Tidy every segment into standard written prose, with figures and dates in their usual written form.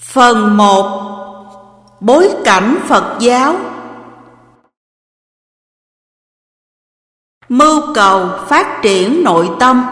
Phần 1. Bối cảnh Phật giáo. Mưu cầu phát triển nội tâm.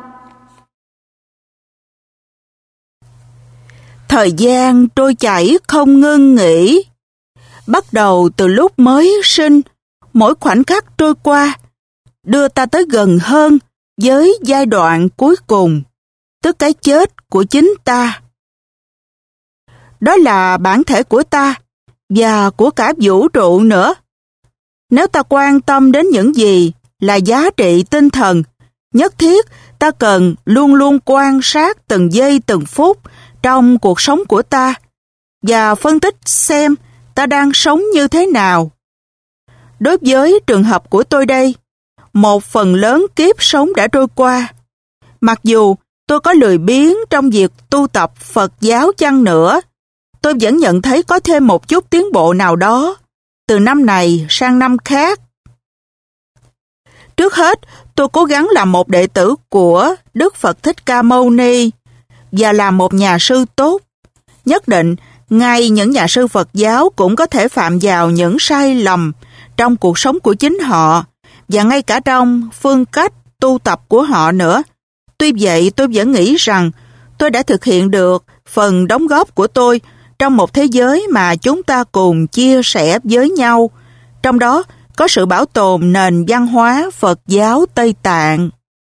Thời gian trôi chảy không ngưng nghỉ. Bắt đầu từ lúc mới sinh, mỗi khoảnh khắc trôi qua đưa ta tới gần hơn với giai đoạn cuối cùng, tức cái chết của chính ta. Đó là bản thể của ta và của cả vũ trụ nữa. Nếu ta quan tâm đến những gì là giá trị tinh thần, nhất thiết ta cần luôn luôn quan sát từng giây từng phút trong cuộc sống của ta và phân tích xem ta đang sống như thế nào. Đối với trường hợp của tôi đây, một phần lớn kiếp sống đã trôi qua. Mặc dù tôi có lười biếng trong việc tu tập Phật giáo chăng nữa, tôi vẫn nhận thấy có thêm một chút tiến bộ nào đó từ năm này sang năm khác. Trước hết, tôi cố gắng làm một đệ tử của Đức Phật Thích Ca Mâu Ni và làm một nhà sư tốt. Nhất định, ngay những nhà sư Phật giáo cũng có thể phạm vào những sai lầm trong cuộc sống của chính họ và ngay cả trong phương cách tu tập của họ nữa. Tuy vậy, tôi vẫn nghĩ rằng tôi đã thực hiện được phần đóng góp của tôi trong một thế giới mà chúng ta cùng chia sẻ với nhau, trong đó có sự bảo tồn nền văn hóa Phật giáo Tây Tạng.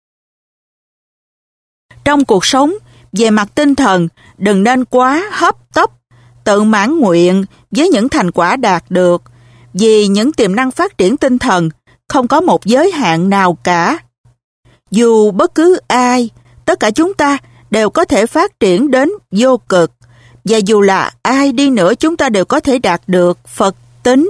Trong cuộc sống, về mặt tinh thần, đừng nên quá hấp tấp, tự mãn nguyện với những thành quả đạt được, vì những tiềm năng phát triển tinh thần không có một giới hạn nào cả. Dù bất cứ ai, tất cả chúng ta đều có thể phát triển đến vô cực, và dù là ai đi nữa chúng ta đều có thể đạt được Phật tính.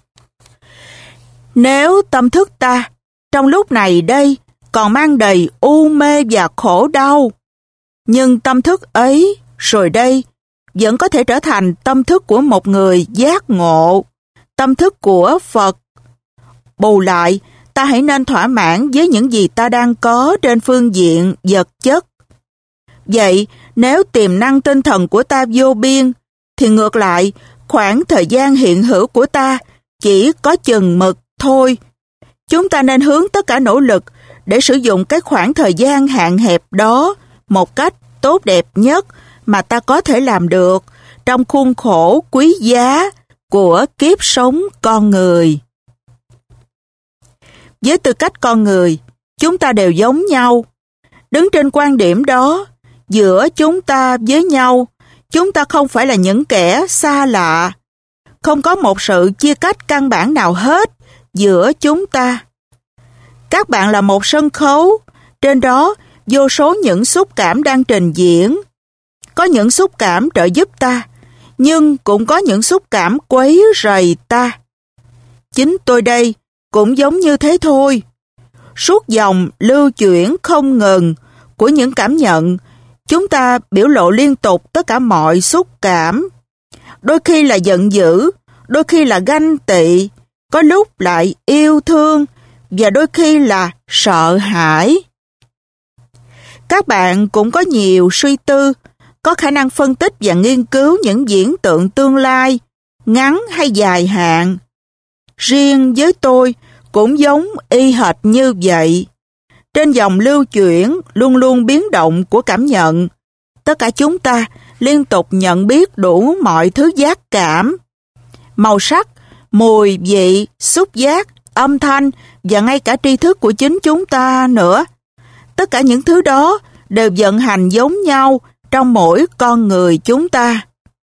Nếu tâm thức ta trong lúc này đây còn mang đầy u mê và khổ đau, nhưng tâm thức ấy rồi đây vẫn có thể trở thành tâm thức của một người giác ngộ, tâm thức của Phật. Bù lại, ta hãy nên thỏa mãn với những gì ta đang có trên phương diện vật chất. Vậy, nếu tiềm năng tinh thần của ta vô biên, thì ngược lại, khoảng thời gian hiện hữu của ta chỉ có chừng mực thôi. Chúng ta nên hướng tất cả nỗ lực để sử dụng cái khoảng thời gian hạn hẹp đó một cách tốt đẹp nhất mà ta có thể làm được trong khuôn khổ quý giá của kiếp sống con người. Với tư cách con người, chúng ta đều giống nhau. Đứng trên quan điểm đó, giữa chúng ta với nhau, chúng ta không phải là những kẻ xa lạ. Không có một sự chia cách căn bản nào hết giữa chúng ta. Các bạn là một sân khấu, trên đó vô số những xúc cảm đang trình diễn. Có những xúc cảm trợ giúp ta, nhưng cũng có những xúc cảm quấy rầy ta. Chính tôi đây cũng giống như thế thôi. Suốt dòng lưu chuyển không ngừng của những cảm nhận, chúng ta biểu lộ liên tục tất cả mọi xúc cảm. Đôi khi là giận dữ, đôi khi là ganh tị, có lúc lại yêu thương và đôi khi là sợ hãi. Các bạn cũng có nhiều suy tư, có khả năng phân tích và nghiên cứu những diễn tượng tương lai, ngắn hay dài hạn. Riêng với tôi cũng giống y hệt như vậy. Trên dòng lưu chuyển luôn luôn biến động của cảm nhận, tất cả chúng ta liên tục nhận biết đủ mọi thứ giác cảm. Màu sắc, mùi, vị, xúc giác, âm thanh và ngay cả tri thức của chính chúng ta nữa. Tất cả những thứ đó đều vận hành giống nhau trong mỗi con người chúng ta.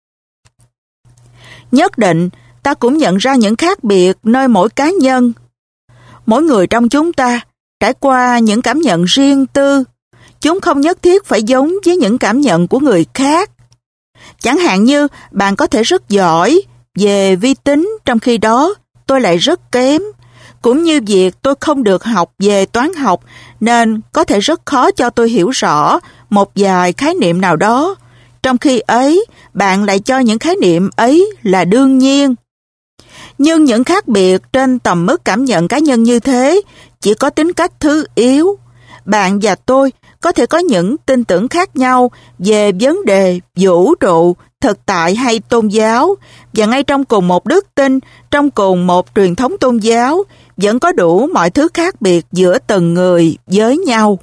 Nhất định, ta cũng nhận ra những khác biệt nơi mỗi cá nhân. Mỗi người trong chúng ta trải qua những cảm nhận riêng tư. Chúng không nhất thiết phải giống với những cảm nhận của người khác. Chẳng hạn như bạn có thể rất giỏi về vi tính, trong khi đó tôi lại rất kém. Cũng như việc tôi không được học về toán học nên có thể rất khó cho tôi hiểu rõ một vài khái niệm nào đó. Trong khi ấy, bạn lại cho những khái niệm ấy là đương nhiên. Nhưng những khác biệt trên tầm mức cảm nhận cá nhân như thế chỉ có tính cách thứ yếu. Bạn và tôi có thể có những tin tưởng khác nhau về vấn đề vũ trụ, thực tại hay tôn giáo, và ngay trong cùng một đức tin, trong cùng một truyền thống tôn giáo, vẫn có đủ mọi thứ khác biệt giữa từng người với nhau.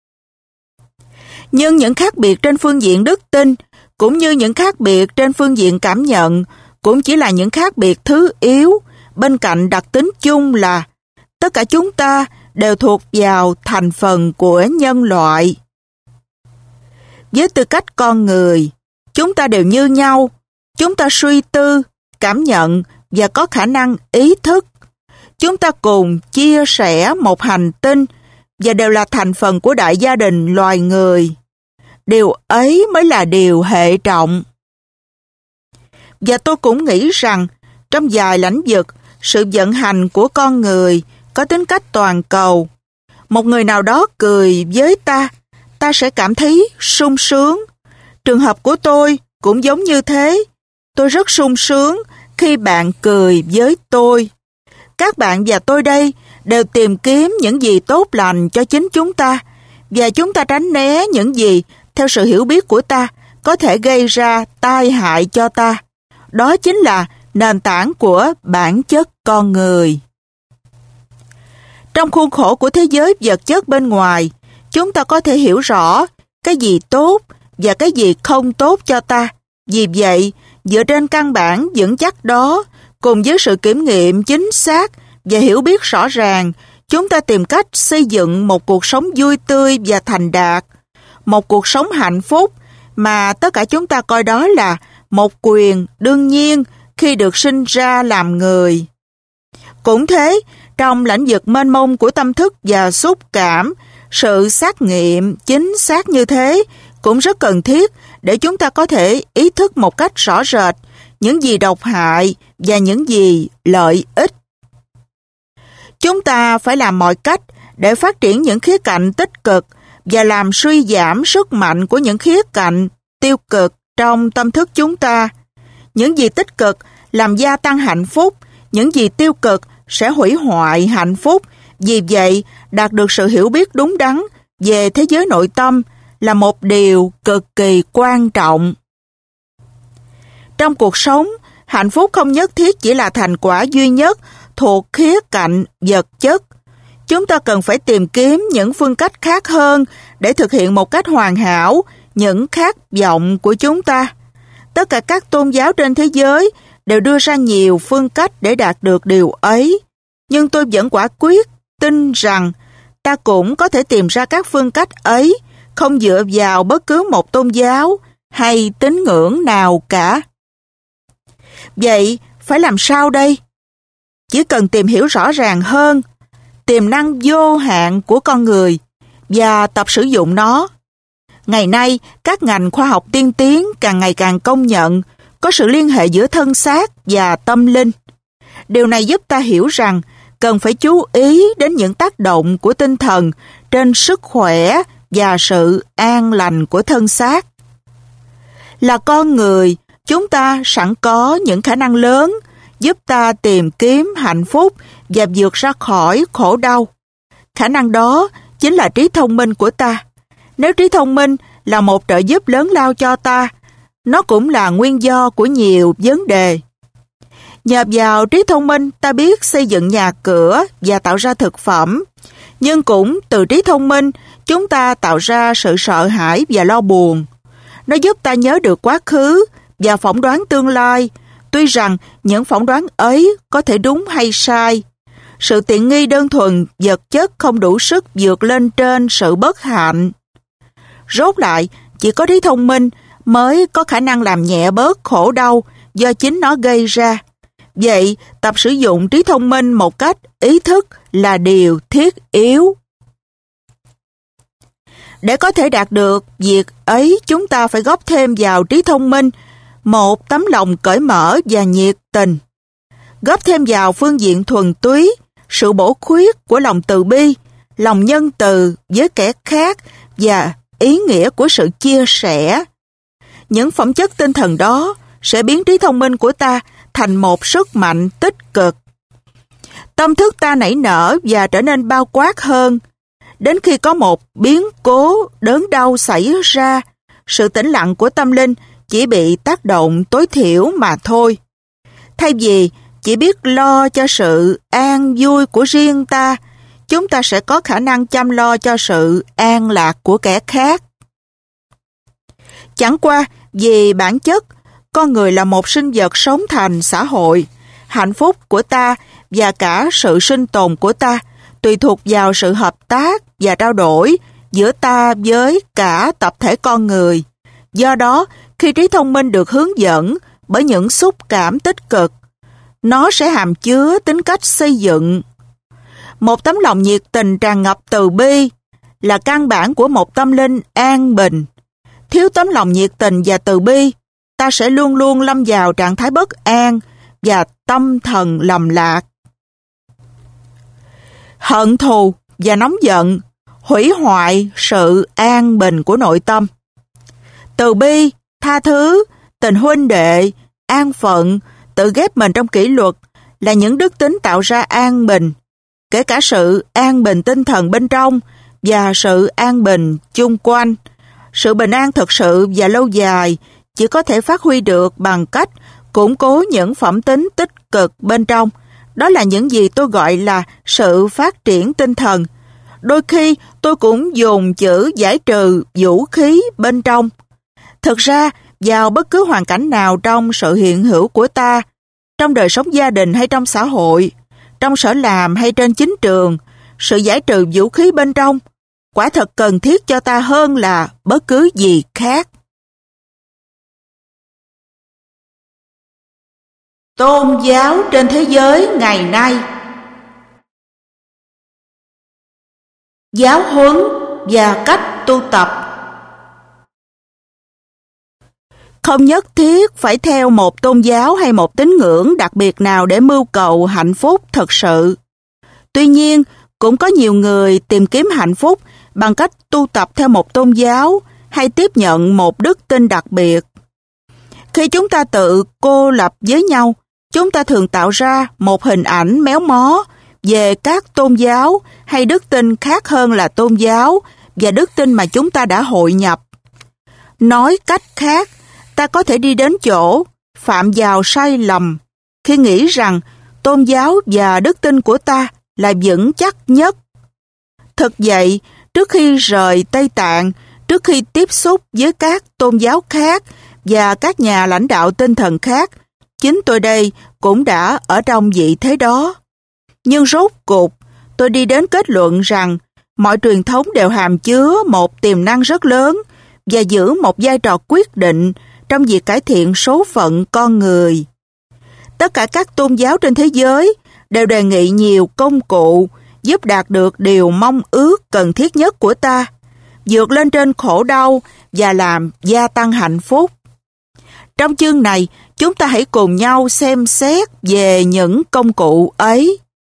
Nhưng những khác biệt trên phương diện đức tin, cũng như những khác biệt trên phương diện cảm nhận, cũng chỉ là những khác biệt thứ yếu, bên cạnh đặc tính chung là tất cả chúng ta đều thuộc vào thành phần của nhân loại. Với tư cách con người, chúng ta đều như nhau, chúng ta suy tư, cảm nhận và có khả năng ý thức. Chúng ta cùng chia sẻ một hành tinh và đều là thành phần của đại gia đình loài người. Điều ấy mới là điều hệ trọng. Và tôi cũng nghĩ rằng trong vài lĩnh vực, sự vận hành của con người có tính cách toàn cầu. Một người nào đó cười với ta, ta sẽ cảm thấy sung sướng. Trường hợp của tôi cũng giống như thế. Tôi rất sung sướng khi bạn cười với tôi. Các bạn và tôi đây đều tìm kiếm những gì tốt lành cho chính chúng ta, và chúng ta tránh né những gì, theo sự hiểu biết của ta, có thể gây ra tai hại cho ta. Đó chính là nền tảng của bản chất con người. Trong khuôn khổ của thế giới vật chất bên ngoài, chúng ta có thể hiểu rõ cái gì tốt và cái gì không tốt cho ta. Vì vậy, dựa trên căn bản vững chắc đó, cùng với sự kiểm nghiệm chính xác và hiểu biết rõ ràng, chúng ta tìm cách xây dựng một cuộc sống vui tươi và thành đạt, một cuộc sống hạnh phúc mà tất cả chúng ta coi đó là một quyền đương nhiên khi được sinh ra làm người. Cũng thế, trong lĩnh vực mênh mông của tâm thức và xúc cảm, sự xác nghiệm chính xác như thế cũng rất cần thiết để chúng ta có thể ý thức một cách rõ rệt những gì độc hại và những gì lợi ích. Chúng ta phải làm mọi cách để phát triển những khía cạnh tích cực và làm suy giảm sức mạnh của những khía cạnh tiêu cực trong tâm thức chúng ta. Những gì tích cực làm gia tăng hạnh phúc, những gì tiêu cực sẽ hủy hoại hạnh phúc. Vì vậy, đạt được sự hiểu biết đúng đắn về thế giới nội tâm là một điều cực kỳ quan trọng. Trong cuộc sống, hạnh phúc không nhất thiết chỉ là thành quả duy nhất thuộc khía cạnh vật chất. Chúng ta cần phải tìm kiếm những phương cách khác hơn để thực hiện một cách hoàn hảo những khát vọng của chúng ta. Tất cả các tôn giáo trên thế giới đều đưa ra nhiều phương cách để đạt được điều ấy. Nhưng tôi vẫn quả quyết tin rằng ta cũng có thể tìm ra các phương cách ấy không dựa vào bất cứ một tôn giáo hay tín ngưỡng nào cả. Vậy, phải làm sao đây? Chỉ cần tìm hiểu rõ ràng hơn tiềm năng vô hạn của con người và tập sử dụng nó. Ngày nay, các ngành khoa học tiên tiến càng ngày càng công nhận có sự liên hệ giữa thân xác và tâm linh. Điều này giúp ta hiểu rằng cần phải chú ý đến những tác động của tinh thần trên sức khỏe và sự an lành của thân xác. Là con người, chúng ta sẵn có những khả năng lớn giúp ta tìm kiếm hạnh phúc và vượt ra khỏi khổ đau. Khả năng đó chính là trí thông minh của ta. Nếu trí thông minh là một trợ giúp lớn lao cho ta, nó cũng là nguyên do của nhiều vấn đề. Nhờ vào trí thông minh, ta biết xây dựng nhà cửa và tạo ra thực phẩm. Nhưng cũng từ trí thông minh, chúng ta tạo ra sự sợ hãi và lo buồn. Nó giúp ta nhớ được quá khứ và phỏng đoán tương lai, tuy rằng những phỏng đoán ấy có thể đúng hay sai. Sự tiện nghi đơn thuần vật chất không đủ sức vượt lên trên sự bất hạnh. Rốt lại, chỉ có trí thông minh mới có khả năng làm nhẹ bớt khổ đau do chính nó gây ra. Vậy, tập sử dụng trí thông minh một cách ý thức là điều thiết yếu. Để có thể đạt được việc ấy, chúng ta phải góp thêm vào trí thông minh một tấm lòng cởi mở và nhiệt tình. Góp thêm vào phương diện thuần túy, sự bổ khuyết của lòng từ bi, lòng nhân từ với kẻ khác và ý nghĩa của sự chia sẻ. Những phẩm chất tinh thần đó sẽ biến trí thông minh của ta thành một sức mạnh tích cực. Tâm thức ta nảy nở và trở nên bao quát hơn. Đến khi có một biến cố đớn đau xảy ra, sự tĩnh lặng của tâm linh chỉ bị tác động tối thiểu mà thôi. Thay vì chỉ biết lo cho sự an vui của riêng ta, chúng ta sẽ có khả năng chăm lo cho sự an lạc của kẻ khác. Chẳng qua vì bản chất, con người là một sinh vật sống thành xã hội. Hạnh phúc của ta và cả sự sinh tồn của ta tùy thuộc vào sự hợp tác và trao đổi giữa ta với cả tập thể con người. Do đó, khi trí thông minh được hướng dẫn bởi những xúc cảm tích cực, nó sẽ hàm chứa tính cách xây dựng. Một tấm lòng nhiệt tình tràn ngập từ bi là căn bản của một tâm linh an bình. Thiếu tấm lòng nhiệt tình và từ bi, ta sẽ luôn luôn lâm vào trạng thái bất an và tâm thần lầm lạc. Hận thù và nóng giận hủy hoại sự an bình của nội tâm. Từ bi, tha thứ, tình huynh đệ, an phận, tự ghép mình trong kỷ luật là những đức tính tạo ra an bình, kể cả sự an bình tinh thần bên trong và sự an bình chung quanh. Sự bình an thực sự và lâu dài chỉ có thể phát huy được bằng cách củng cố những phẩm tính tích cực bên trong. Đó là những gì tôi gọi là sự phát triển tinh thần. Đôi khi tôi cũng dùng chữ giải trừ vũ khí bên trong. Thực ra, vào bất cứ hoàn cảnh nào trong sự hiện hữu của ta, trong đời sống gia đình hay trong xã hội, trong sở làm hay trên chính trường, sự giải trừ vũ khí bên trong quả thật cần thiết cho ta hơn là bất cứ gì khác. Tôn giáo trên thế giới ngày nay. Giáo huấn và cách tu tập. Không nhất thiết phải theo một tôn giáo hay một tín ngưỡng đặc biệt nào để mưu cầu hạnh phúc thực sự. Tuy nhiên, cũng có nhiều người tìm kiếm hạnh phúc bằng cách tu tập theo một tôn giáo hay tiếp nhận một đức tin đặc biệt. Khi chúng ta tự cô lập với nhau, chúng ta thường tạo ra một hình ảnh méo mó về các tôn giáo hay đức tin khác hơn là tôn giáo và đức tin mà chúng ta đã hội nhập. Nói cách khác, ta có thể đi đến chỗ phạm vào sai lầm khi nghĩ rằng tôn giáo và đức tin của ta là vững chắc nhất. Thực vậy, trước khi rời Tây Tạng, trước khi tiếp xúc với các tôn giáo khác và các nhà lãnh đạo tinh thần khác, chính tôi đây cũng đã ở trong vị thế đó. Nhưng rốt cuộc, tôi đi đến kết luận rằng mọi truyền thống đều hàm chứa một tiềm năng rất lớn và giữ một vai trò quyết định trong việc cải thiện số phận con người. Tất cả các tôn giáo trên thế giới đều đề nghị nhiều công cụ giúp đạt được điều mong ước cần thiết nhất của ta, vượt lên trên khổ đau và làm gia tăng hạnh phúc. Trong chương này, chúng ta hãy cùng nhau xem xét về những công cụ ấy.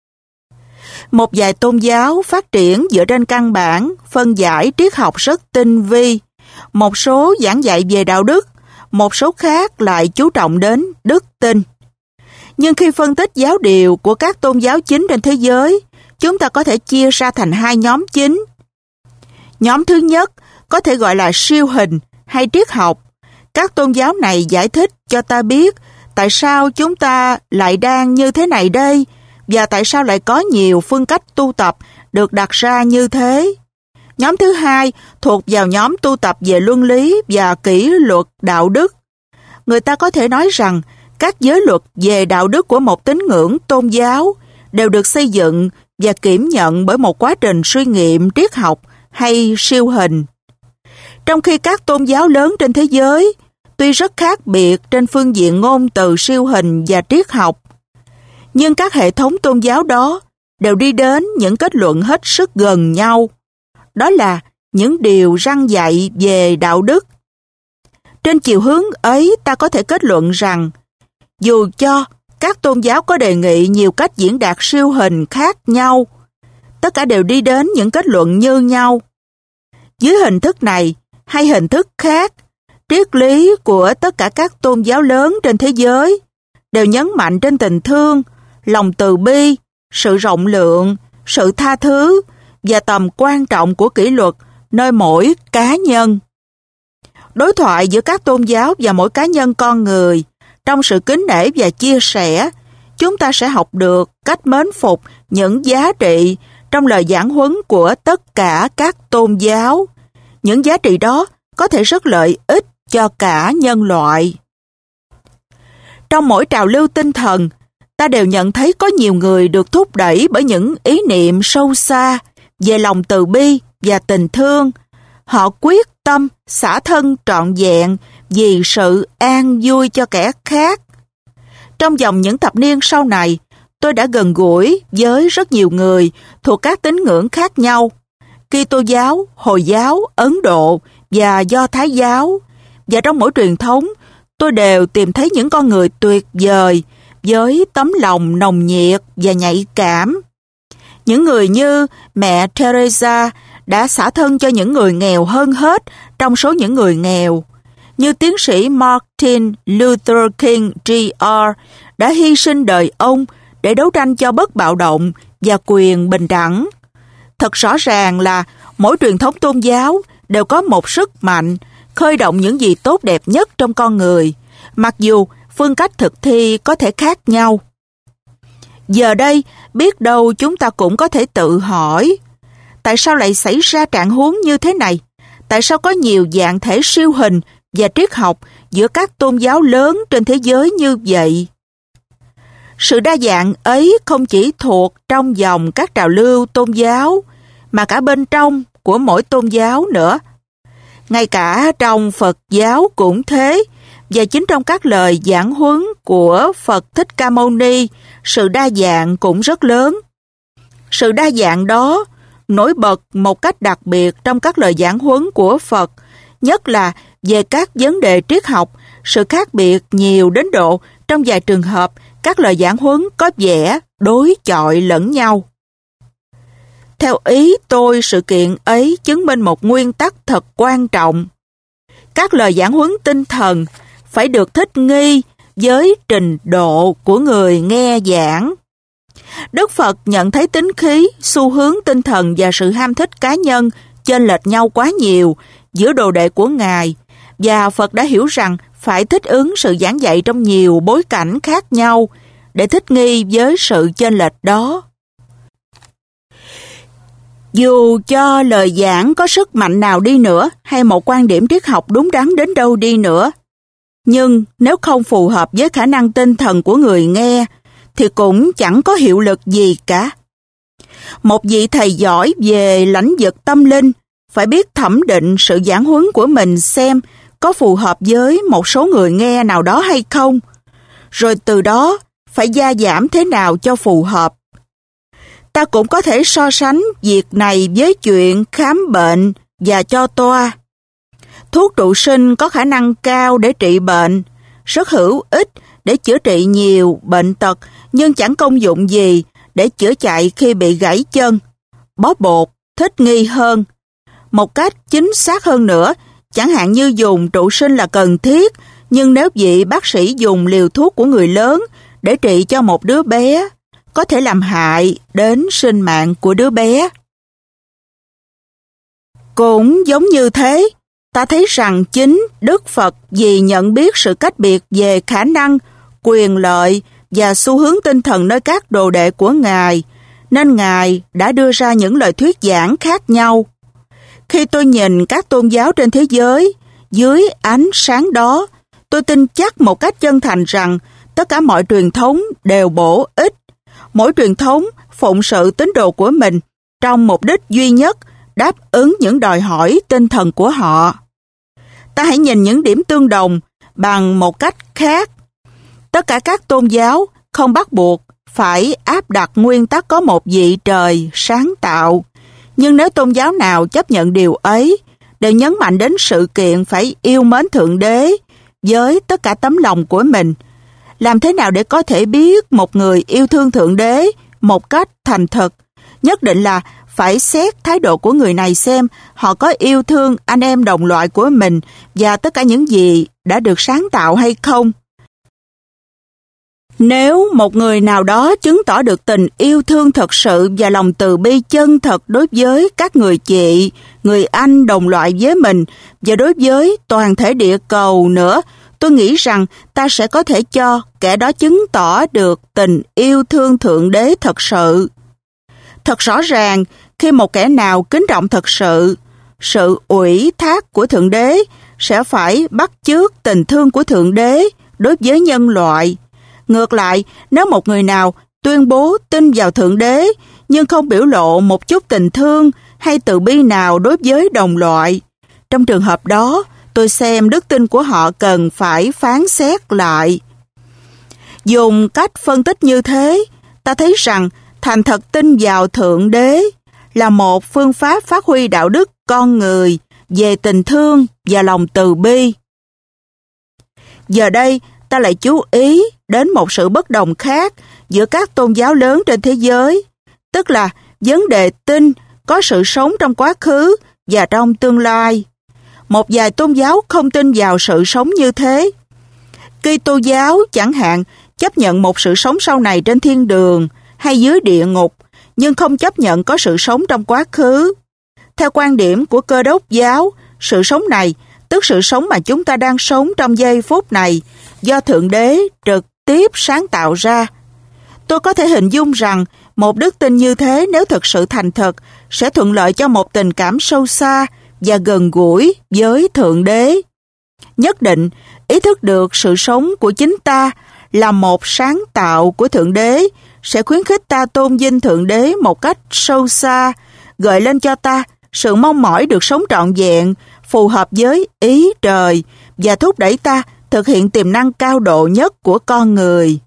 Một vài tôn giáo phát triển dựa trên căn bản, phân giải triết học rất tinh vi. Một số giảng dạy về đạo đức, một số khác lại chú trọng đến đức tin. Nhưng khi phân tích giáo điều của các tôn giáo chính trên thế giới, chúng ta có thể chia ra thành hai nhóm chính. Nhóm thứ nhất có thể gọi là siêu hình hay triết học. Các tôn giáo này giải thích cho ta biết tại sao chúng ta lại đang như thế này đây và tại sao lại có nhiều phương cách tu tập được đặt ra như thế. Nhóm thứ hai thuộc vào nhóm tu tập về luân lý và kỷ luật đạo đức. Người ta có thể nói rằng các giới luật về đạo đức của một tín ngưỡng tôn giáo đều được xây dựng và kiểm nhận bởi một quá trình suy nghiệm triết học hay siêu hình. Trong khi các tôn giáo lớn trên thế giới tuy rất khác biệt trên phương diện ngôn từ siêu hình và triết học, nhưng các hệ thống tôn giáo đó đều đi đến những kết luận hết sức gần nhau. Đó là những điều răn dạy về đạo đức. Trên chiều hướng ấy, ta có thể kết luận rằng dù cho các tôn giáo có đề nghị nhiều cách diễn đạt siêu hình khác nhau, tất cả đều đi đến những kết luận như nhau. Dưới hình thức này hay hình thức khác, triết lý của tất cả các tôn giáo lớn trên thế giới đều nhấn mạnh trên tình thương, lòng từ bi, sự rộng lượng, sự tha thứ và tầm quan trọng của kỷ luật nơi mỗi cá nhân. Đối thoại giữa các tôn giáo và mỗi cá nhân con người, trong sự kính nể và chia sẻ, chúng ta sẽ học được cách mến phục những giá trị trong lời giảng huấn của tất cả các tôn giáo. Những giá trị đó có thể rất lợi ích cho cả nhân loại. Trong mỗi trào lưu tinh thần, ta đều nhận thấy có nhiều người được thúc đẩy bởi những ý niệm sâu xa về lòng từ bi và tình thương. Họ quyết tâm xả thân trọn vẹn vì sự an vui cho kẻ khác. Trong vòng những thập niên sau này, tôi đã gần gũi với rất nhiều người thuộc các tín ngưỡng khác nhau: Kitô giáo, Hồi giáo, Ấn Độ và Do Thái giáo. Và trong mỗi truyền thống, tôi đều tìm thấy những con người tuyệt vời với tấm lòng nồng nhiệt và nhạy cảm. Những người như mẹ Teresa đã xả thân cho những người nghèo hơn hết trong số những người nghèo, như tiến sĩ Martin Luther King Jr. đã hy sinh đời ông để đấu tranh cho bất bạo động và quyền bình đẳng. Thật rõ ràng là mỗi truyền thống tôn giáo đều có một sức mạnh khơi động những gì tốt đẹp nhất trong con người, mặc dù phương cách thực thi có thể khác nhau. Giờ đây, biết đâu chúng ta cũng có thể tự hỏi, tại sao lại xảy ra trạng huống như thế này? Tại sao có nhiều dạng thể siêu hình và triết học giữa các tôn giáo lớn trên thế giới như vậy? Sự đa dạng ấy không chỉ thuộc trong dòng các trào lưu tôn giáo, mà cả bên trong của mỗi tôn giáo nữa. Ngay cả trong Phật giáo cũng thế, và chính trong các lời giảng huấn của Phật Thích Ca Mâu Ni, sự đa dạng cũng rất lớn. Sự đa dạng đó nổi bật một cách đặc biệt trong các lời giảng huấn của Phật, nhất là về các vấn đề triết học. Sự khác biệt nhiều đến độ trong vài trường hợp các lời giảng huấn có vẻ đối chọi lẫn nhau. Theo ý tôi, sự kiện ấy chứng minh một nguyên tắc thật quan trọng. Các lời giảng huấn tinh thần phải được thích nghi với trình độ của người nghe giảng. Đức Phật nhận thấy tính khí, xu hướng tinh thần và sự ham thích cá nhân chênh lệch nhau quá nhiều giữa đồ đệ của Ngài, và Phật đã hiểu rằng phải thích ứng sự giảng dạy trong nhiều bối cảnh khác nhau để thích nghi với sự chênh lệch đó. Dù cho lời giảng có sức mạnh nào đi nữa hay một quan điểm triết học đúng đắn đến đâu đi nữa, nhưng nếu không phù hợp với khả năng tinh thần của người nghe thì cũng chẳng có hiệu lực gì cả. Một vị thầy giỏi về lãnh vực tâm linh phải biết thẩm định sự giảng huấn của mình xem có phù hợp với một số người nghe nào đó hay không, rồi từ đó phải gia giảm thế nào cho phù hợp. Ta cũng có thể so sánh việc này với chuyện khám bệnh và cho toa. Thuốc trụ sinh có khả năng cao để trị bệnh, rất hữu ích để chữa trị nhiều bệnh tật, nhưng chẳng công dụng gì để chữa chạy khi bị gãy chân. Bó bột thích nghi hơn. Một cách chính xác hơn nữa, chẳng hạn như dùng trụ sinh là cần thiết, nhưng nếu vị bác sĩ dùng liều thuốc của người lớn để trị cho một đứa bé, có thể làm hại đến sinh mạng của đứa bé. Cũng giống như thế, ta thấy rằng chính Đức Phật vì nhận biết sự cách biệt về khả năng, quyền lợi và xu hướng tinh thần nơi các đồ đệ của Ngài, nên Ngài đã đưa ra những lời thuyết giảng khác nhau. Khi tôi nhìn các tôn giáo trên thế giới, dưới ánh sáng đó, tôi tin chắc một cách chân thành rằng tất cả mọi truyền thống đều bổ ích. Mỗi truyền thống phụng sự tín đồ của mình trong mục đích duy nhất, đáp ứng những đòi hỏi tinh thần của họ. Ta hãy nhìn những điểm tương đồng bằng một cách khác. Tất cả các tôn giáo không bắt buộc phải áp đặt nguyên tắc có một vị trời sáng tạo. Nhưng nếu tôn giáo nào chấp nhận điều ấy, đều nhấn mạnh đến sự kiện phải yêu mến Thượng Đế với tất cả tấm lòng của mình. Làm thế nào để có thể biết một người yêu thương Thượng Đế một cách thành thực? Nhất định là phải xét thái độ của người này xem họ có yêu thương anh em đồng loại của mình và tất cả những gì đã được sáng tạo hay không. Nếu một người nào đó chứng tỏ được tình yêu thương thật sự và lòng từ bi chân thật đối với các người chị, người anh đồng loại với mình và đối với toàn thể địa cầu nữa, tôi nghĩ rằng ta sẽ có thể cho kẻ đó chứng tỏ được tình yêu thương Thượng Đế thật sự. Thật rõ ràng, khi một kẻ nào kính trọng thật sự ủy thác của Thượng Đế sẽ phải bắt chước tình thương của Thượng Đế đối với nhân loại. Ngược lại, nếu một người nào tuyên bố tin vào Thượng Đế nhưng không biểu lộ một chút tình thương hay từ bi nào đối với đồng loại, trong trường hợp đó, tôi xem đức tin của họ cần phải phán xét lại. Dùng cách phân tích như thế, ta thấy rằng thành thật tin vào Thượng Đế là một phương pháp phát huy đạo đức con người về tình thương và lòng từ bi. Giờ đây, ta lại chú ý đến một sự bất đồng khác giữa các tôn giáo lớn trên thế giới, tức là vấn đề tin có sự sống trong quá khứ và trong tương lai. Một vài tôn giáo không tin vào sự sống như thế. Kitô giáo chẳng hạn chấp nhận một sự sống sau này trên thiên đường hay dưới địa ngục, nhưng không chấp nhận có sự sống trong quá khứ. Theo quan điểm của Cơ đốc giáo, sự sống này, tức sự sống mà chúng ta đang sống trong giây phút này, do Thượng Đế trực tiếp sáng tạo ra. Tôi có thể hình dung rằng một đức tin như thế nếu thực sự thành thật sẽ thuận lợi cho một tình cảm sâu xa và gần gũi với Thượng Đế. Nhất định, ý thức được sự sống của chính ta là một sáng tạo của Thượng Đế sẽ khuyến khích ta tôn vinh Thượng Đế một cách sâu xa, gợi lên cho ta sự mong mỏi được sống trọn vẹn, phù hợp với ý trời và thúc đẩy ta thực hiện tiềm năng cao độ nhất của con người.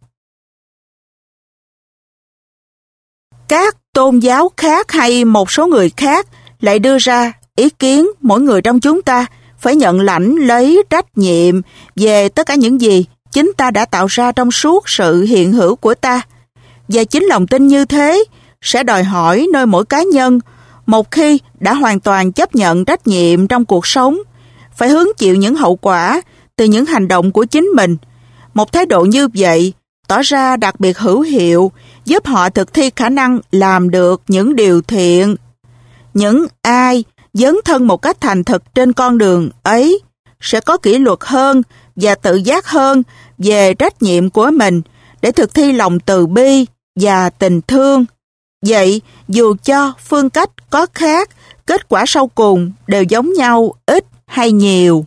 Các tôn giáo khác hay một số người khác lại đưa ra ý kiến mỗi người trong chúng ta phải nhận lãnh lấy trách nhiệm về tất cả những gì chính ta đã tạo ra trong suốt sự hiện hữu của ta. Và chính lòng tin như thế sẽ đòi hỏi nơi mỗi cá nhân, một khi đã hoàn toàn chấp nhận trách nhiệm trong cuộc sống, phải hứng chịu những hậu quả từ những hành động của chính mình. Một thái độ như vậy tỏ ra đặc biệt hữu hiệu, giúp họ thực thi khả năng làm được những điều thiện. Những ai dấn thân một cách thành thực trên con đường ấy sẽ có kỷ luật hơn và tự giác hơn về trách nhiệm của mình để thực thi lòng từ bi và tình thương. Vậy, dù cho phương cách có khác, kết quả sau cùng đều giống nhau ít hay nhiều.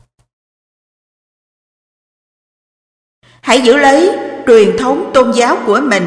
Hãy giữ lấy truyền thống tôn giáo của mình.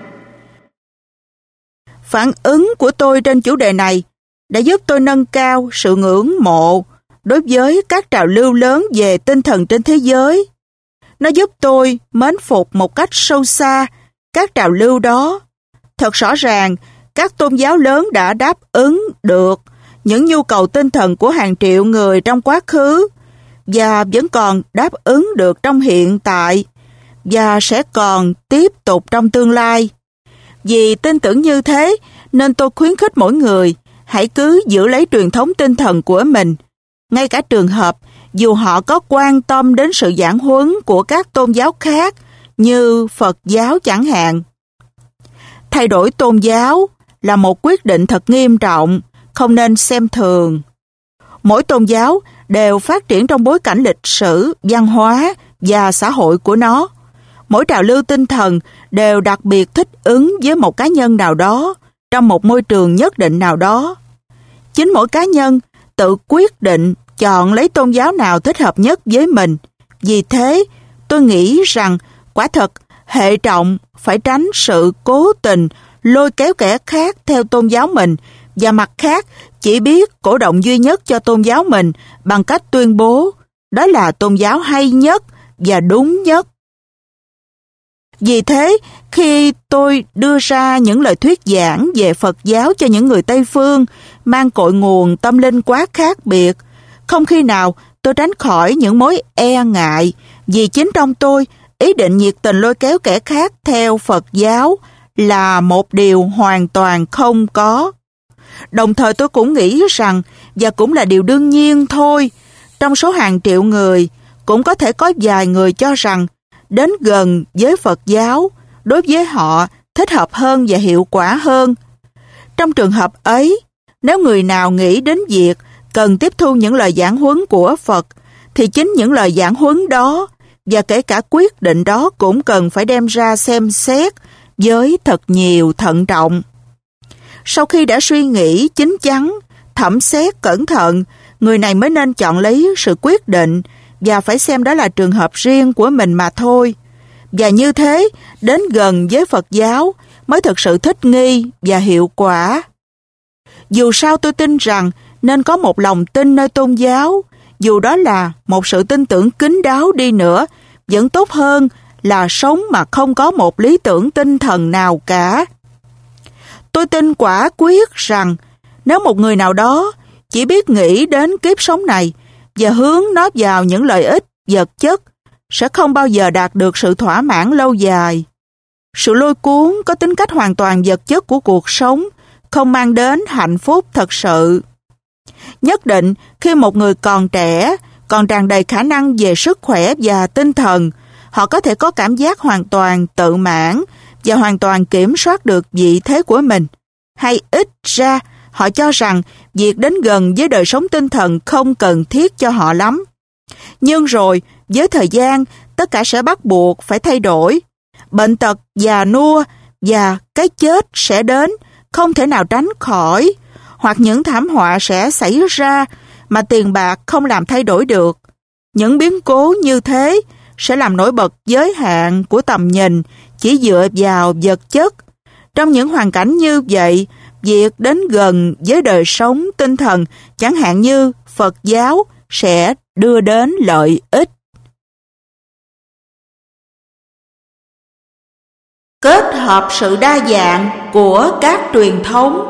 Phản ứng của tôi trên chủ đề này đã giúp tôi nâng cao sự ngưỡng mộ đối với các trào lưu lớn về tinh thần trên thế giới. Nó giúp tôi mến phục một cách sâu xa các trào lưu đó. Thật rõ ràng, các tôn giáo lớn đã đáp ứng được những nhu cầu tinh thần của hàng triệu người trong quá khứ và vẫn còn đáp ứng được trong hiện tại và sẽ còn tiếp tục trong tương lai. Vì tin tưởng như thế nên tôi khuyến khích mỗi người hãy cứ giữ lấy truyền thống tinh thần của mình, ngay cả trường hợp dù họ có quan tâm đến sự giảng huấn của các tôn giáo khác như Phật giáo chẳng hạn. Thay đổi tôn giáo là một quyết định thật nghiêm trọng, không nên xem thường. Mỗi tôn giáo đều phát triển trong bối cảnh lịch sử, văn hóa và xã hội của nó. Mỗi trào lưu tinh thần đều đặc biệt thích ứng với một cá nhân nào đó, trong một môi trường nhất định nào đó. Chính mỗi cá nhân tự quyết định chọn lấy tôn giáo nào thích hợp nhất với mình. Vì thế, tôi nghĩ rằng quả thật hệ trọng phải tránh sự cố tình lôi kéo kẻ khác theo tôn giáo mình và mặt khác chỉ biết cổ động duy nhất cho tôn giáo mình bằng cách tuyên bố đó là tôn giáo hay nhất và đúng nhất. Vì thế, khi tôi đưa ra những lời thuyết giảng về Phật giáo cho những người Tây Phương mang cội nguồn tâm linh quá khác biệt, không khi nào tôi tránh khỏi những mối e ngại, vì chính trong tôi, ý định nhiệt tình lôi kéo kẻ khác theo Phật giáo là một điều hoàn toàn không có. Đồng thời tôi cũng nghĩ rằng, và cũng là điều đương nhiên thôi, trong số hàng triệu người, cũng có thể có vài người cho rằng đến gần với Phật giáo đối với họ thích hợp hơn và hiệu quả hơn. Trong trường hợp ấy, nếu người nào nghĩ đến việc cần tiếp thu những lời giảng huấn của Phật, thì chính những lời giảng huấn đó và kể cả quyết định đó cũng cần phải đem ra xem xét với thật nhiều thận trọng. Sau khi đã suy nghĩ chín chắn, thẩm xét cẩn thận, người này mới nên chọn lấy sự quyết định và phải xem đó là trường hợp riêng của mình mà thôi. Và như thế, đến gần với Phật giáo mới thực sự thích nghi và hiệu quả. Dù sao tôi tin rằng nên có một lòng tin nơi tôn giáo, dù đó là một sự tin tưởng kín đáo đi nữa, vẫn tốt hơn là sống mà không có một lý tưởng tinh thần nào cả. Tôi tin quả quyết rằng nếu một người nào đó chỉ biết nghĩ đến kiếp sống này và hướng nó vào những lợi ích vật chất, sẽ không bao giờ đạt được sự thỏa mãn lâu dài. Sự lôi cuốn có tính cách hoàn toàn vật chất của cuộc sống không mang đến hạnh phúc thật sự. Nhất định khi một người còn trẻ, còn tràn đầy khả năng về sức khỏe và tinh thần, họ có thể có cảm giác hoàn toàn tự mãn và hoàn toàn kiểm soát được vị thế của mình. Hay ít ra, họ cho rằng việc đến gần với đời sống tinh thần không cần thiết cho họ lắm. Nhưng rồi, với thời gian, tất cả sẽ bắt buộc phải thay đổi. Bệnh tật, già nua và cái chết sẽ đến, không thể nào tránh khỏi. Hoặc những thảm họa sẽ xảy ra mà tiền bạc không làm thay đổi được. Những biến cố như thế sẽ làm nổi bật giới hạn của tầm nhìn chỉ dựa vào vật chất. Trong những hoàn cảnh như vậy, việc đến gần với đời sống tinh thần, chẳng hạn như Phật giáo, sẽ đưa đến lợi ích. Kết hợp sự đa dạng của các truyền thống.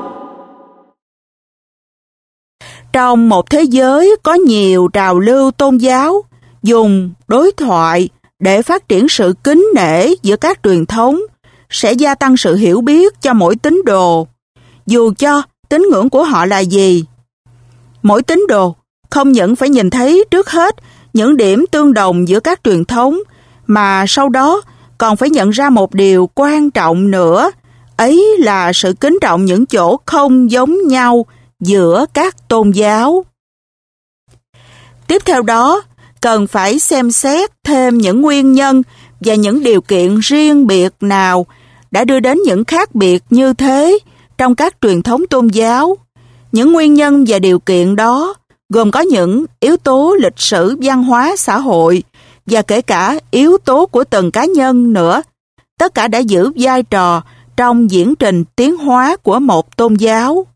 Trong một thế giới có nhiều trào lưu tôn giáo, dùng đối thoại để phát triển sự kính nể giữa các truyền thống sẽ gia tăng sự hiểu biết cho mỗi tín đồ, dù cho tín ngưỡng của họ là gì. Mỗi tín đồ không những phải nhìn thấy trước hết những điểm tương đồng giữa các truyền thống, mà sau đó còn phải nhận ra một điều quan trọng nữa, ấy là sự kính trọng những chỗ không giống nhau giữa các tôn giáo. Tiếp theo đó, cần phải xem xét thêm những nguyên nhân và những điều kiện riêng biệt nào đã đưa đến những khác biệt như thế trong các truyền thống tôn giáo. Những nguyên nhân và điều kiện đó gồm có những yếu tố lịch sử, văn hóa, xã hội và kể cả yếu tố của từng cá nhân nữa. Tất cả đã giữ vai trò trong diễn trình tiến hóa của một tôn giáo.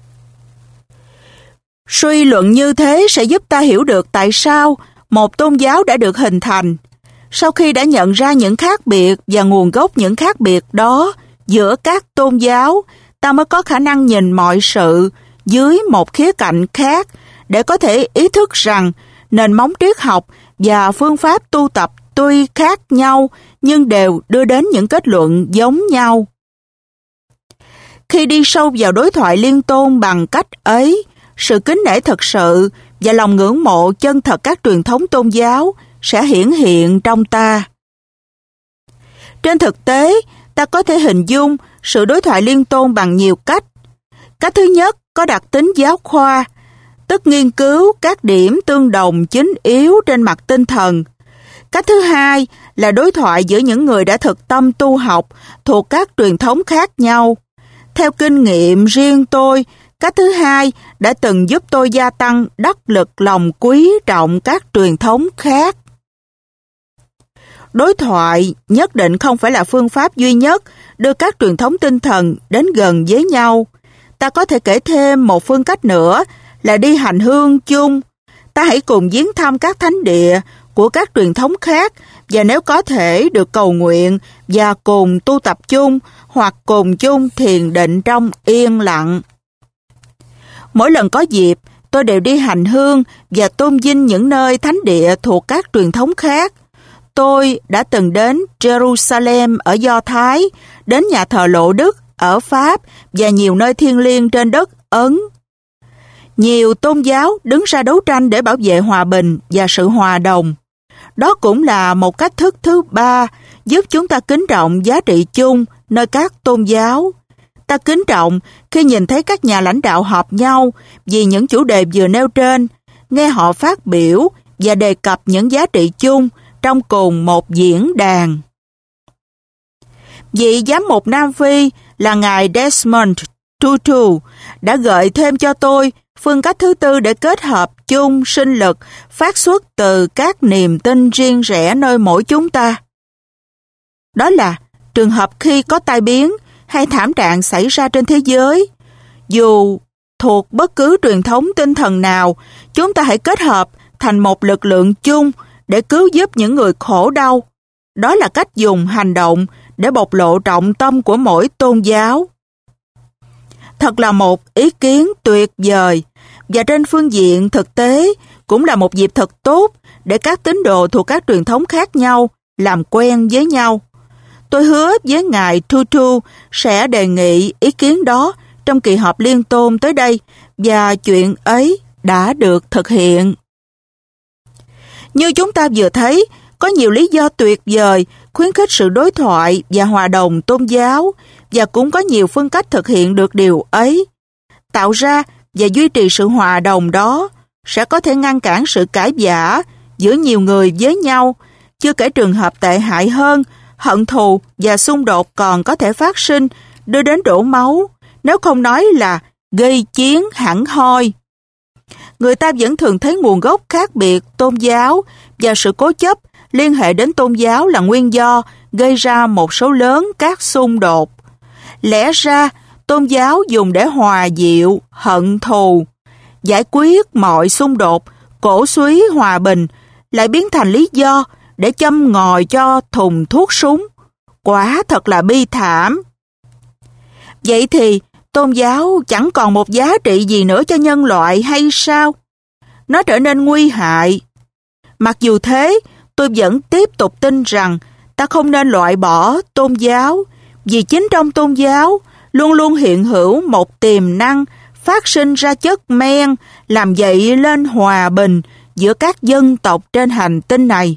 Suy luận như thế sẽ giúp ta hiểu được tại sao một tôn giáo đã được hình thành. Sau khi đã nhận ra những khác biệt và nguồn gốc những khác biệt đó giữa các tôn giáo, ta mới có khả năng nhìn mọi sự dưới một khía cạnh khác để có thể ý thức rằng nền móng triết học và phương pháp tu tập tuy khác nhau nhưng đều đưa đến những kết luận giống nhau. Khi đi sâu vào đối thoại liên tôn bằng cách ấy, sự kính nể thật sự và lòng ngưỡng mộ chân thật các truyền thống tôn giáo sẽ hiển hiện trong ta. Trên thực tế, ta có thể hình dung sự đối thoại liên tôn bằng nhiều cách. Cách thứ nhất có đặc tính giáo khoa, tức nghiên cứu các điểm tương đồng chính yếu trên mặt tinh thần. Cách thứ hai là đối thoại giữa những người đã thực tâm tu học thuộc các truyền thống khác nhau. Theo kinh nghiệm riêng tôi, cách thứ hai đã từng giúp tôi gia tăng đắc lực lòng quý trọng các truyền thống khác. Đối thoại nhất định không phải là phương pháp duy nhất đưa các truyền thống tinh thần đến gần với nhau. Ta có thể kể thêm một phương cách nữa là đi hành hương chung. Ta hãy cùng viếng thăm các thánh địa của các truyền thống khác và nếu có thể được cầu nguyện và cùng tu tập chung hoặc cùng chung thiền định trong yên lặng. Mỗi lần có dịp, tôi đều đi hành hương và tôn vinh những nơi thánh địa thuộc các truyền thống khác. Tôi đã từng đến Jerusalem ở Do Thái, đến nhà thờ Lộ Đức ở Pháp và nhiều nơi thiêng liêng trên đất Ấn. Nhiều tôn giáo đứng ra đấu tranh để bảo vệ hòa bình và sự hòa đồng. Đó cũng là một cách thức thứ ba giúp chúng ta kính trọng giá trị chung nơi các tôn giáo. Ta kính trọng khi nhìn thấy các nhà lãnh đạo họp nhau vì những chủ đề vừa nêu trên, nghe họ phát biểu và đề cập những giá trị chung trong cùng một diễn đàn. Vị giám mục Nam Phi là ngài Desmond Tutu đã gợi thêm cho tôi phương cách thứ tư để kết hợp chung sinh lực phát xuất từ các niềm tin riêng rẽ nơi mỗi chúng ta. Đó là trường hợp khi có tai biến hay thảm trạng xảy ra trên thế giới, dù thuộc bất cứ truyền thống tinh thần nào, chúng ta hãy kết hợp thành một lực lượng chung để cứu giúp những người khổ đau. Đó là cách dùng hành động để bộc lộ trọng tâm của mỗi tôn giáo. Thật là một ý kiến tuyệt vời, và trên phương diện thực tế cũng là một dịp thật tốt để các tín đồ thuộc các truyền thống khác nhau làm quen với nhau. Tôi hứa với ngài Tutu sẽ đề nghị ý kiến đó trong kỳ họp liên tôn tới đây, và chuyện ấy đã được thực hiện. Như chúng ta vừa thấy, có nhiều lý do tuyệt vời khuyến khích sự đối thoại và hòa đồng tôn giáo, và cũng có nhiều phương cách thực hiện được điều ấy. Tạo ra và duy trì sự hòa đồng đó sẽ có thể ngăn cản sự cãi vã giữa nhiều người với nhau, chưa kể trường hợp tệ hại hơn, hận thù và xung đột còn có thể phát sinh, đưa đến đổ máu, nếu không nói là gây chiến hẳn hoi. Người ta vẫn thường thấy nguồn gốc khác biệt tôn giáo và sự cố chấp liên hệ đến tôn giáo là nguyên do gây ra một số lớn các xung đột. Lẽ ra, tôn giáo dùng để hòa dịu, hận thù, giải quyết mọi xung đột, cổ súy hòa bình, lại biến thành lý do để châm ngòi cho thùng thuốc súng. Quả thật là bi thảm. Vậy thì, tôn giáo chẳng còn một giá trị gì nữa cho nhân loại hay sao? Nó trở nên nguy hại. Mặc dù thế, tôi vẫn tiếp tục tin rằng ta không nên loại bỏ tôn giáo, vì chính trong tôn giáo luôn luôn hiện hữu một tiềm năng phát sinh ra chất men làm dậy lên hòa bình giữa các dân tộc trên hành tinh này.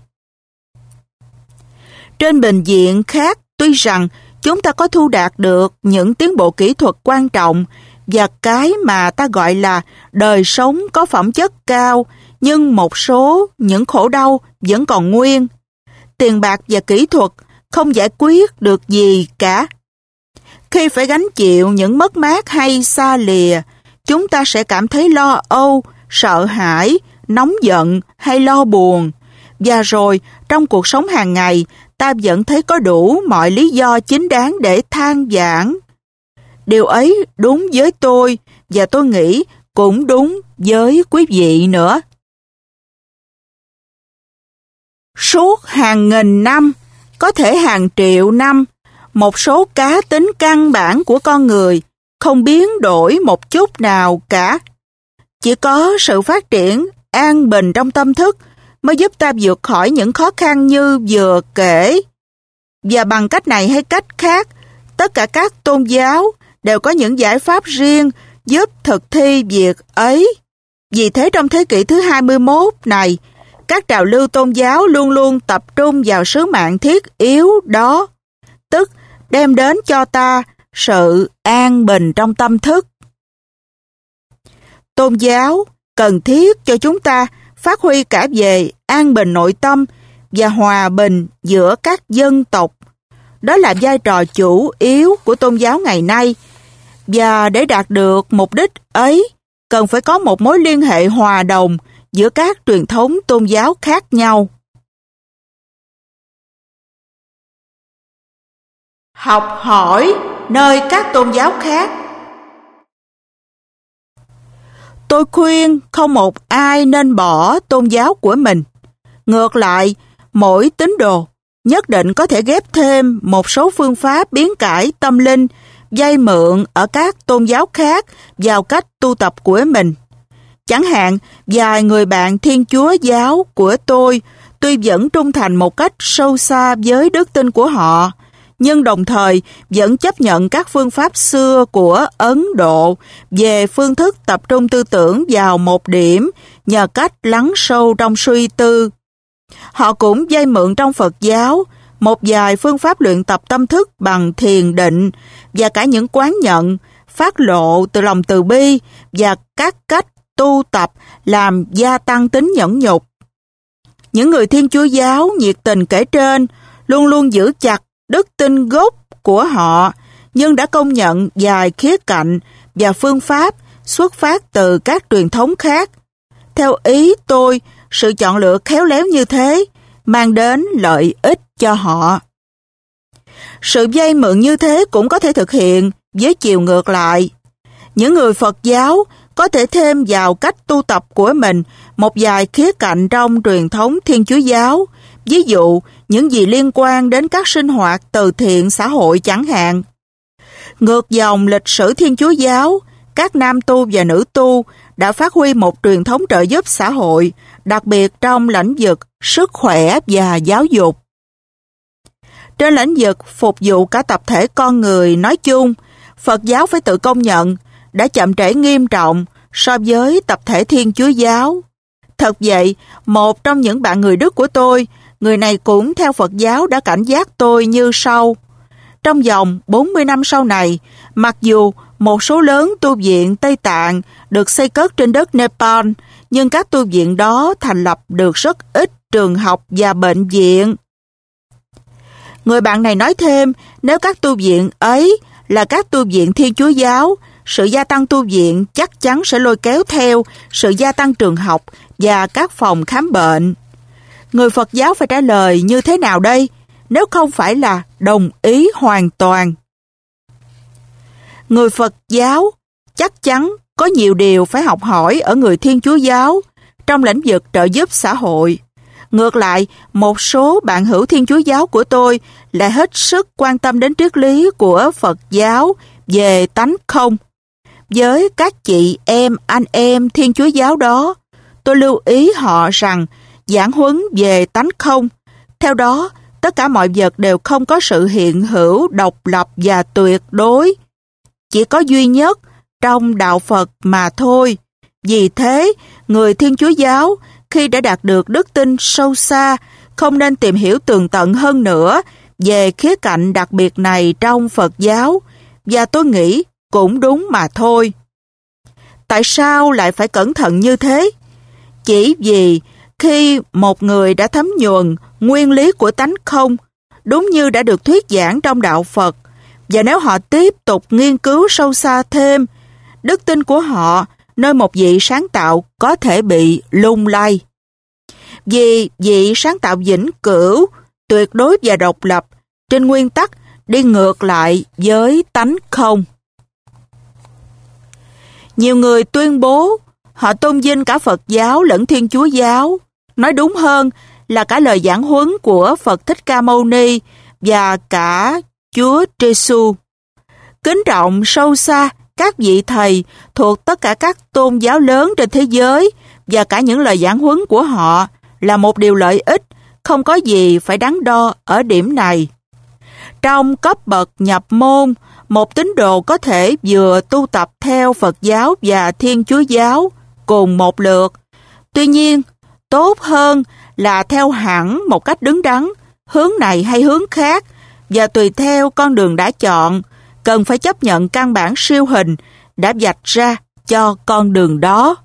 Trên bình diện khác, tuy rằng chúng ta có thu đạt được những tiến bộ kỹ thuật quan trọng và cái mà ta gọi là đời sống có phẩm chất cao, nhưng một số những khổ đau vẫn còn nguyên. Tiền bạc và kỹ thuật không giải quyết được gì cả. Khi phải gánh chịu những mất mát hay xa lìa, chúng ta sẽ cảm thấy lo âu, sợ hãi, nóng giận hay lo buồn. Và rồi, trong cuộc sống hàng ngày, ta vẫn thấy có đủ mọi lý do chính đáng để than vãn. Điều ấy đúng với tôi, và tôi nghĩ cũng đúng với quý vị nữa. Suốt hàng nghìn năm, có thể hàng triệu năm, một số cá tính căn bản của con người không biến đổi một chút nào cả. Chỉ có sự phát triển an bình trong tâm thức mới giúp ta vượt khỏi những khó khăn như vừa kể. Và bằng cách này hay cách khác, tất cả các tôn giáo đều có những giải pháp riêng giúp thực thi việc ấy. Vì thế trong thế kỷ thứ 21 này, các trào lưu tôn giáo luôn luôn tập trung vào sứ mạng thiết yếu đó, tức đem đến cho ta sự an bình trong tâm thức. Tôn giáo cần thiết cho chúng ta phát huy cả về an bình nội tâm và hòa bình giữa các dân tộc. Đó là vai trò chủ yếu của tôn giáo ngày nay. Và để đạt được mục đích ấy, cần phải có một mối liên hệ hòa đồng giữa các truyền thống tôn giáo khác nhau. Học hỏi nơi các tôn giáo khác. Tôi khuyên không một ai nên bỏ tôn giáo của mình. Ngược lại, mỗi tín đồ nhất định có thể ghép thêm một số phương pháp biến cải tâm linh, vay mượn ở các tôn giáo khác vào cách tu tập của mình. Chẳng hạn, vài người bạn Thiên Chúa giáo của tôi tuy vẫn trung thành một cách sâu xa với đức tin của họ, nhưng đồng thời vẫn chấp nhận các phương pháp xưa của Ấn Độ về phương thức tập trung tư tưởng vào một điểm nhờ cách lắng sâu trong suy tư. Họ cũng vay mượn trong Phật giáo một vài phương pháp luyện tập tâm thức bằng thiền định và cả những quán nhận, phát lộ từ lòng từ bi và các cách tu tập làm gia tăng tính nhẫn nhục. Những người Thiên Chúa giáo nhiệt tình kể trên luôn luôn giữ chặt đức tin gốc của họ, nhưng đã công nhận vài khía cạnh và phương pháp xuất phát từ các truyền thống khác. Theo ý tôi, sự chọn lựa khéo léo như thế mang đến lợi ích cho họ. Sự vay mượn như thế cũng có thể thực hiện với chiều ngược lại. Những người Phật giáo có thể thêm vào cách tu tập của mình một vài khía cạnh trong truyền thống Thiên Chúa giáo, ví dụ những gì liên quan đến các sinh hoạt từ thiện xã hội chẳng hạn. Ngược dòng lịch sử Thiên Chúa giáo, các nam tu và nữ tu đã phát huy một truyền thống trợ giúp xã hội, đặc biệt trong lĩnh vực sức khỏe và giáo dục. Trên lĩnh vực phục vụ cả tập thể con người nói chung, Phật giáo phải tự công nhận đã chậm trễ nghiêm trọng so với tập thể Thiên Chúa giáo. Thật vậy, một trong những bạn người Đức của tôi, người này cũng theo Phật giáo đã cảnh giác tôi như sau. Trong vòng 40 năm sau này, mặc dù một số lớn tu viện Tây Tạng được xây cất trên đất Nepal, nhưng các tu viện đó thành lập được rất ít trường học và bệnh viện. Người bạn này nói thêm, nếu các tu viện ấy là các tu viện Thiên Chúa giáo, sự gia tăng tu viện chắc chắn sẽ lôi kéo theo sự gia tăng trường học và các phòng khám bệnh. Người Phật giáo phải trả lời như thế nào đây, nếu không phải là đồng ý hoàn toàn? Người Phật giáo chắc chắn có nhiều điều phải học hỏi ở người Thiên Chúa giáo trong lĩnh vực trợ giúp xã hội. Ngược lại, một số bạn hữu Thiên Chúa giáo của tôi lại hết sức quan tâm đến triết lý của Phật giáo về tánh không. Với các chị em, anh em Thiên Chúa giáo đó, tôi lưu ý họ rằng giảng huấn về tánh không. Theo đó, tất cả mọi vật đều không có sự hiện hữu, độc lập và tuyệt đối. Chỉ có duy nhất trong đạo Phật mà thôi. Vì thế, người Thiên Chúa giáo khi đã đạt được đức tin sâu xa, không nên tìm hiểu tường tận hơn nữa về khía cạnh đặc biệt này trong Phật giáo, và tôi nghĩ cũng đúng mà thôi. Tại sao lại phải cẩn thận như thế? Chỉ vì khi một người đã thấm nhuần nguyên lý của tánh không, đúng như đã được thuyết giảng trong đạo Phật, và nếu họ tiếp tục nghiên cứu sâu xa thêm, đức tin của họ nơi một vị sáng tạo có thể bị lung lay. Vì vị sáng tạo vĩnh cửu, tuyệt đối và độc lập, trên nguyên tắc đi ngược lại với tánh không. Nhiều người tuyên bố họ tôn vinh cả Phật giáo lẫn Thiên Chúa giáo, nói đúng hơn là cả lời giảng huấn của Phật Thích Ca Mâu Ni và cả Chúa Giêsu. Kính trọng sâu xa các vị thầy thuộc tất cả các tôn giáo lớn trên thế giới và cả những lời giảng huấn của họ là một điều lợi ích, không có gì phải đắn đo ở điểm này. Trong cấp bậc nhập môn, một tín đồ có thể vừa tu tập theo Phật giáo và Thiên Chúa giáo cùng một lượt. Tuy nhiên, tốt hơn là theo hẳn một cách đứng đắn, hướng này hay hướng khác, và tùy theo con đường đã chọn, cần phải chấp nhận căn bản siêu hình đã vạch ra cho con đường đó.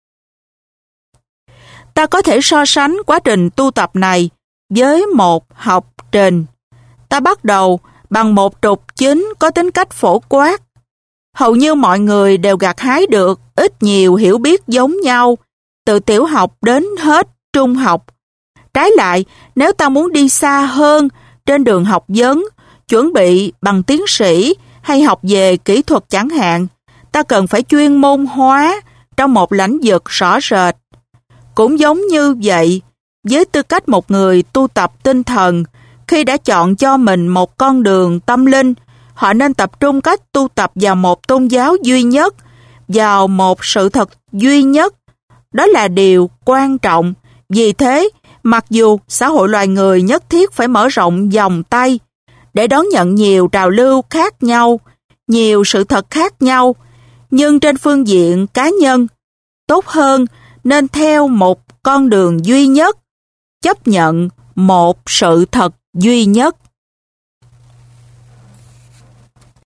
Ta có thể so sánh quá trình tu tập này với một học trình. Ta bắt đầu bằng một trục chính có tính cách phổ quát. Hầu như mọi người đều gặt hái được ít nhiều hiểu biết giống nhau, từ tiểu học đến hết trung học. Trái lại, nếu ta muốn đi xa hơn trên đường học vấn, chuẩn bị bằng tiến sĩ hay học về kỹ thuật chẳng hạn, ta cần phải chuyên môn hóa trong một lĩnh vực rõ rệt. Cũng giống như vậy, với tư cách một người tu tập tinh thần, khi đã chọn cho mình một con đường tâm linh, họ nên tập trung cách tu tập vào một tôn giáo duy nhất, vào một sự thật duy nhất. Đó là điều quan trọng. Vì thế, mặc dù xã hội loài người nhất thiết phải mở rộng vòng tay để đón nhận nhiều trào lưu khác nhau, nhiều sự thật khác nhau, nhưng trên phương diện cá nhân, tốt hơn nên theo một con đường duy nhất, chấp nhận một sự thật duy nhất.